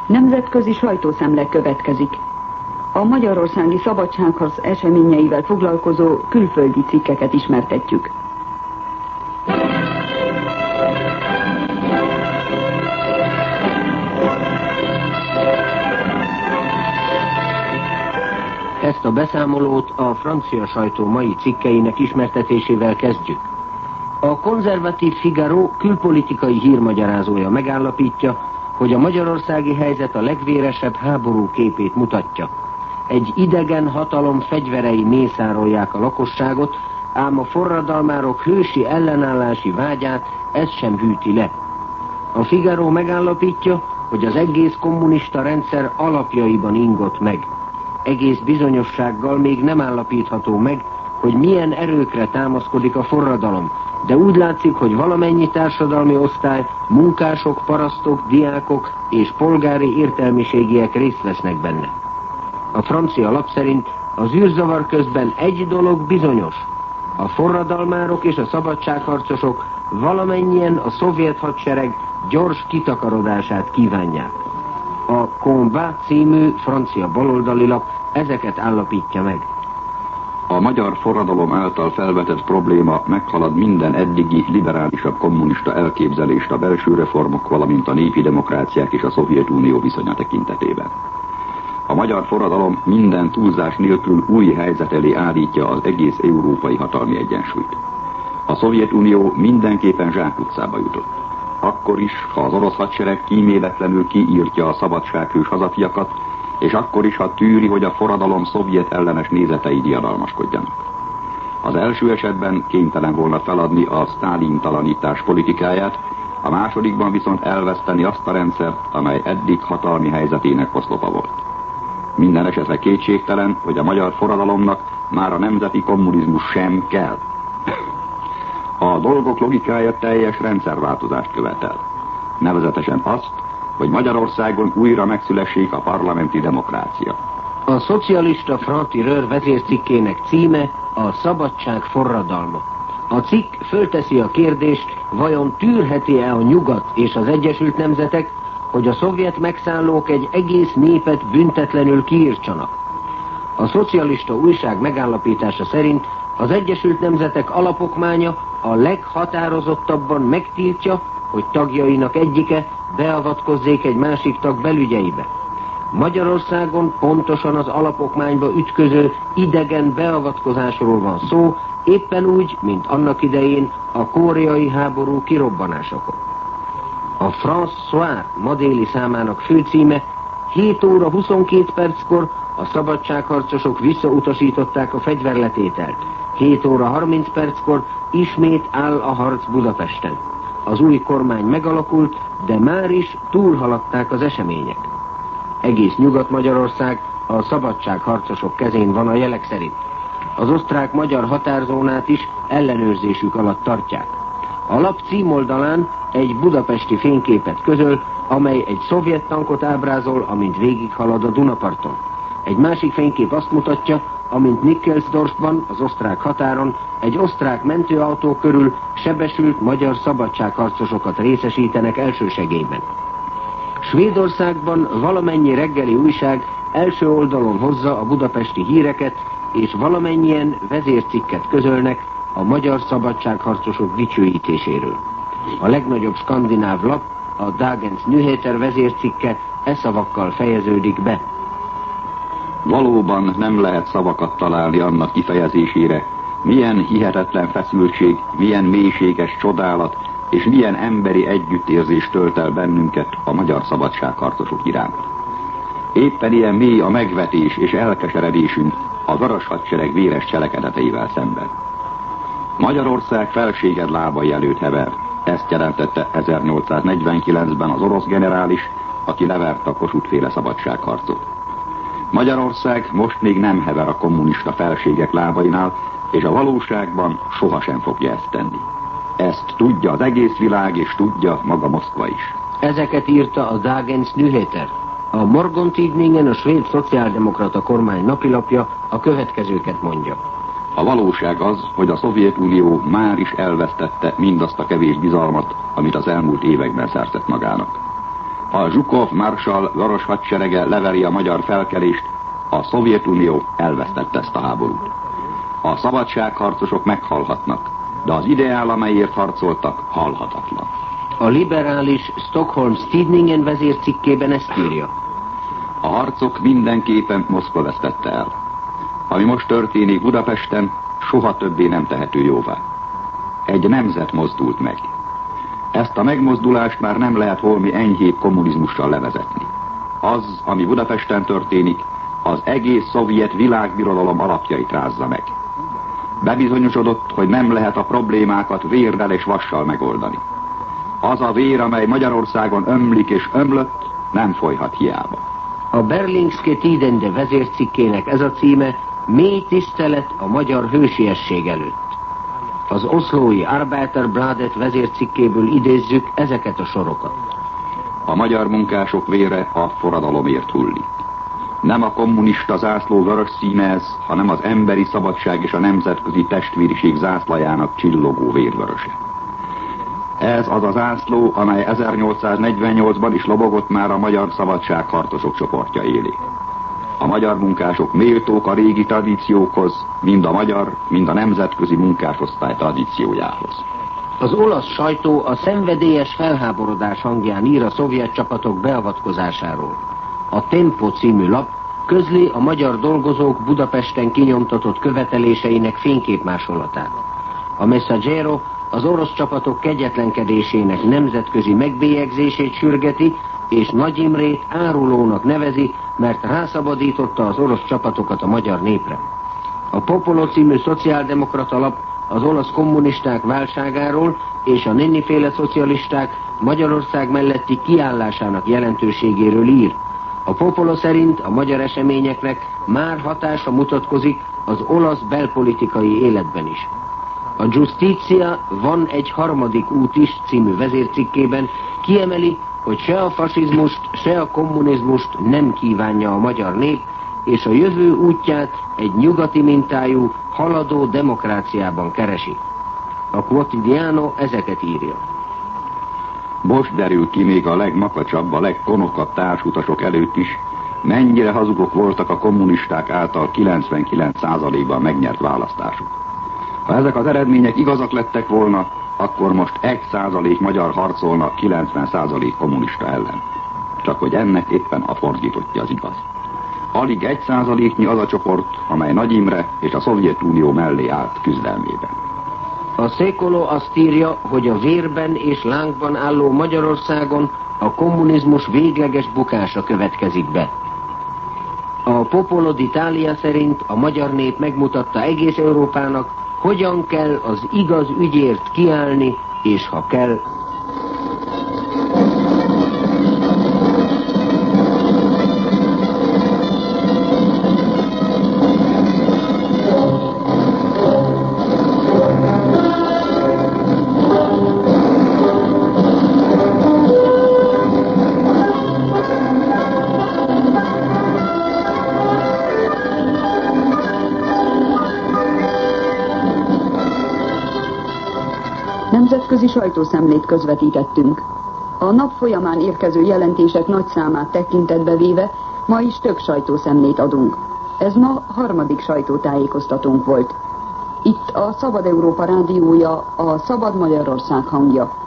Nemzetközi sajtószemle következik. A magyarországi szabadságharc eseményeivel foglalkozó külföldi cikkeket ismertetjük. Ezt a beszámolót a francia sajtó mai cikkeinek ismertetésével kezdjük. A konzervatív Figaro külpolitikai hírmagyarázója megállapítja, hogy a magyarországi helyzet a legvéresebb háború képét mutatja. Egy idegen hatalom fegyverei mészárolják a lakosságot, ám a forradalmárok hősi ellenállási vágyát ez sem hűti le. A Figaro megállapítja, hogy az egész kommunista rendszer alapjaiban ingott meg. Egész bizonyossággal még nem állapítható meg, hogy milyen erőkre támaszkodik a forradalom, de úgy látszik, hogy valamennyi társadalmi osztály, munkások, parasztok, diákok és polgári értelmiségiek részt vesznek benne. A francia lap szerint az űrzavar közben egy dolog bizonyos: a forradalmárok és a szabadságharcosok valamennyien a szovjet hadsereg gyors kitakarodását kívánják. A Combat című francia baloldali lap ezeket állapítja meg. A magyar forradalom által felvetett probléma meghalad minden eddigi liberálisabb kommunista elképzelést a belső reformok, valamint a népi demokráciák és a Szovjetunió viszonya tekintetében. A magyar forradalom minden túlzás nélkül új helyzet elé állítja az egész európai hatalmi egyensúlyt. A Szovjetunió mindenképpen zsákutcába jutott. Akkor is, ha az orosz hadsereg kíméletlenül kiírtja a szabadsághős hazafiakat, és akkor is, ha tűri, hogy a forradalom szovjet ellenes nézetei diadalmaskodjanak. Az első esetben kénytelen volna feladni a sztálintalanítás politikáját, a másodikban viszont elveszteni azt a rendszert, amely eddig hatalmi helyzetének oszlopa volt. Minden esetre kétségtelen, hogy a magyar forradalomnak már a nemzeti kommunizmus sem kell. A dolgok logikája teljes rendszerváltozást követel. Nevezetesen azt, hogy Magyarországon újra megszülessék a parlamenti demokrácia. A szocialista Franc-Tireur vezércikkének címe a szabadság forradalma. A cikk fölteszi a kérdést, vajon tűrheti-e a Nyugat és az Egyesült Nemzetek, hogy a szovjet megszállók egy egész népet büntetlenül kiírtsanak. A szocialista újság megállapítása szerint az Egyesült Nemzetek alapokmánya a leghatározottabban megtiltja, hogy tagjainak egyike beavatkozzék egy másik tag belügyeibe. Magyarországon pontosan az alapokmányba ütköző idegen beavatkozásról van szó, éppen úgy, mint annak idején a koreai háború kirobbanásakor. A France Soir ma déli számának főcíme: 7 óra 22 perckor a szabadságharcosok visszautasították a fegyverletételt. 7 óra 30 perckor ismét áll a harc Budapesten. Az új kormány megalakult, de már is túlhaladták az események. Egész Nyugat-Magyarország a szabadságharcosok kezén van a jelek szerint. Az osztrák-magyar határzónát is ellenőrzésük alatt tartják. A lap címoldalán egy budapesti fényképet közöl, amely egy szovjet tankot ábrázol, amint végighalad a Dunaparton. Egy másik fénykép azt mutatja, amint Nickelsdorfban, az osztrák határon, egy osztrák mentőautó körül sebesült magyar szabadságharcosokat részesítenek elsősegélyben. Svédországban valamennyi reggeli újság első oldalon hozza a budapesti híreket, és valamennyien vezércikket közölnek a magyar szabadságharcosok dicsőítéséről. A legnagyobb skandináv lap, a Dagens Nyheter vezércikke szavakkal fejeződik be: Valóban nem lehet szavakat találni annak kifejezésére, milyen hihetetlen feszültség, milyen mélységes csodálat és milyen emberi együttérzés tölt el bennünket a magyar szabadságharcosok iránt. Éppen ilyen mély a megvetés és elkeseredésünk a Garas hadsereg véres cselekedeteivel szemben. Magyarország felséged lábai előtt hever. Ezt jelentette 1849-ben az orosz generális, aki leverte a Kossuth-féle szabadságharcot. Magyarország most még nem hever a kommunista felségek lábainál, és a valóságban sohasem fogja ezt tenni. Ezt tudja az egész világ, és tudja maga Moszkva is. Ezeket írta a Dagens Nyheter. A Morgontidningen, a svéd szociáldemokrata kormány napilapja a következőket mondja: A valóság az, hogy a Szovjetunió már is elvesztette mindazt a kevés bizalmat, amit az elmúlt években szerzett magának. Ha Zsukov Marshall vörös hadserege leveri a magyar felkelést, a Szovjetunió elvesztette ezt a háborút. A szabadságharcosok meghalhatnak, de az ideál, amelyért harcoltak, halhatatlan. A liberális Stockholms Tidningen vezércikkében ezt írja. A harcok mindenképpen Moszkva vesztette el. Ami most történik Budapesten, soha többé nem tehető jóvá. Egy nemzet mozdult meg. Ezt a megmozdulást már nem lehet holmi enyhébb kommunizmussal levezetni. Az, ami Budapesten történik, az egész szovjet világbirodalom alapjait rázza meg. Bebizonyosodott, hogy nem lehet a problémákat vérrel és vassal megoldani. Az a vér, amely Magyarországon ömlik és ömlött, nem folyhat hiába. A Berlingske Tidende vezércikkének ez a címe: mély tisztelet a magyar hősiesség előtt. Az oszlói Arbeiterbladet vezércikkéből idézzük ezeket a sorokat. A magyar munkások vére a forradalomért hullik. Nem a kommunista zászló vörös színe ez, hanem az emberi szabadság és a nemzetközi testvériség zászlajának csillogó vérvöröse. Ez az a zászló, amely 1848-ban is lobogott már a magyar szabadságharcosok csoportja élé. A magyar munkások méltók a régi tradíciókhoz, mind a magyar, mind a nemzetközi munkásosztály tradíciójához. Az olasz sajtó a szenvedélyes felháborodás hangján ír a szovjet csapatok beavatkozásáról. A Tempo című lap közli a magyar dolgozók Budapesten kinyomtatott követeléseinek fényképmásolatát. A Messaggero az orosz csapatok kegyetlenkedésének nemzetközi megbélyegzését sürgeti, és Nagy Imrét árulónak nevezi, mert rászabadította az orosz csapatokat a magyar népre. A Popolo című szociáldemokrata lap az olasz kommunisták válságáról és a Nenni-féle szocialisták Magyarország melletti kiállásának jelentőségéről ír. A Popolo szerint a magyar eseményeknek már hatása mutatkozik az olasz belpolitikai életben is. A Giustizia van egy harmadik út is című vezércikkében kiemeli, hogy se a fasizmust, se a kommunizmust nem kívánja a magyar nép, és a jövő útját egy nyugati mintájú, haladó demokráciában keresi. A Quotidiano ezeket írja. Most derül ki még a legmakacsabb, a legkonokabb társutasok előtt is, mennyire hazugok voltak a kommunisták által 99%-ban megnyert választások. Ha ezek az eredmények igazak lettek volna, akkor most 1% magyar harcolna 90% kommunista ellen. Csak hogy ennek éppen a fordítottja az igaz. Alig 1%-nyi az a csoport, amely Nagy Imre és a Szovjetunió mellé állt küzdelmében. A Sékolo azt írja, hogy a vérben és lángban álló Magyarországon a kommunizmus végleges bukása következik be. A Popolo d'Italia szerint a magyar nép megmutatta egész Európának, hogyan kell az igaz ügyért kiállni, és ha kell... Nemzetközi sajtószemlét közvetítettünk. A nap folyamán érkező jelentések nagy számát tekintetbe véve ma is több sajtószemlét adunk. Ez ma harmadik sajtótájékoztatónk volt. Itt a Szabad Európa rádiója, a Szabad Magyarország hangja.